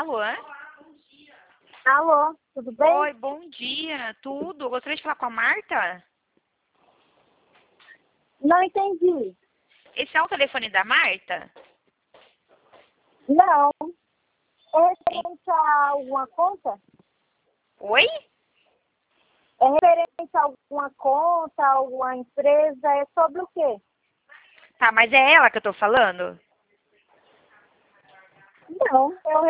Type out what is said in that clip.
Alô? Alô, tudo bem? Oi, bom dia. Tudo? Gostaria de falar com a Marta? Não entendi. Esse é o telefone da Marta? Não. É referente a alguma conta? Oi? É referente a alguma conta, alguma empresa? É sobre o quê? Tá, mas é ela que eu tô falando? Não, é o